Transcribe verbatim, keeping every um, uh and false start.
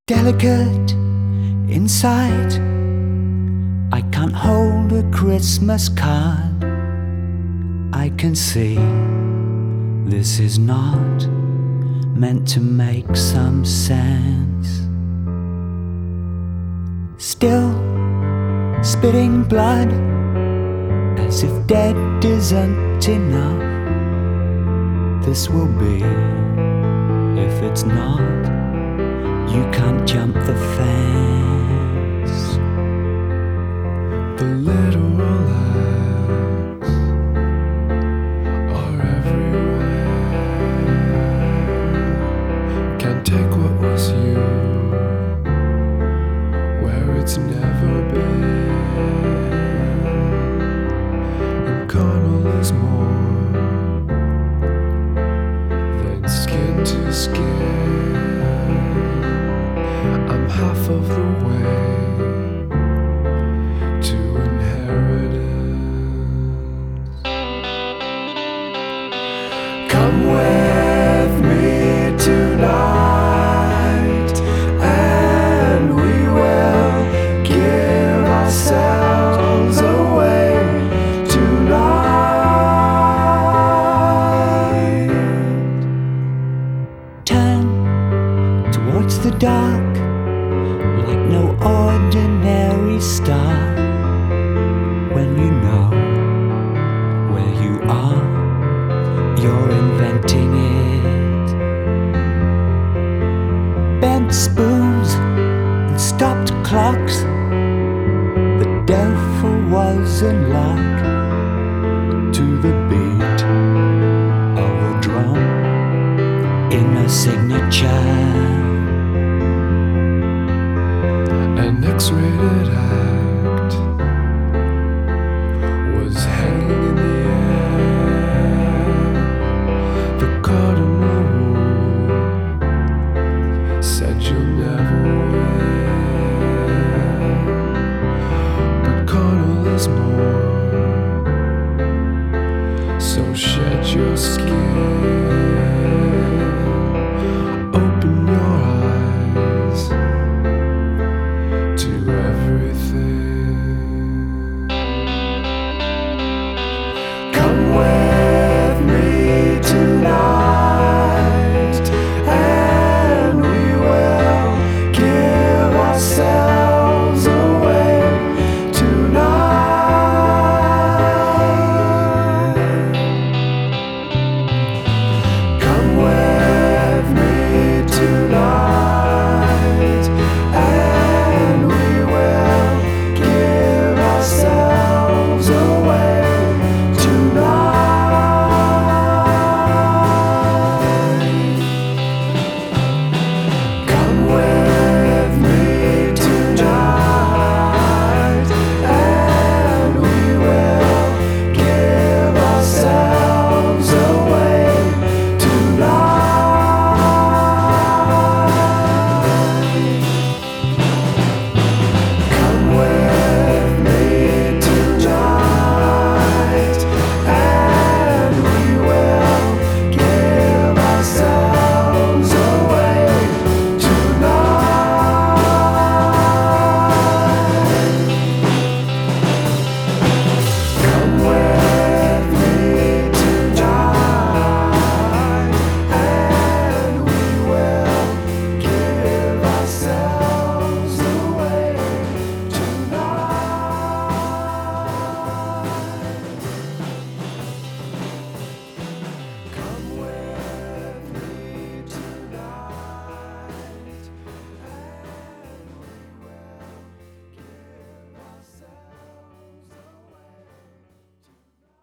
Delicate inside, I can't hold a Christmas card. I can see this is not meant to make some sense. Still spitting blood, as if dead isn't enough. This will be, if it's not, you can't jump the fence. The literal acts are everywhere. Can't take what was you where it's never been. And carnal is more than skin to skin. I'm half of the way to inheritance. Come with me tonight, and we will give ourselves away tonight. Turn towards the dark like no ordinary star. When you know where you are, you're inventing it. Bent spoons and stopped clocks, the devil was in luck. To the beat of a drum in a signature. An X-rated ass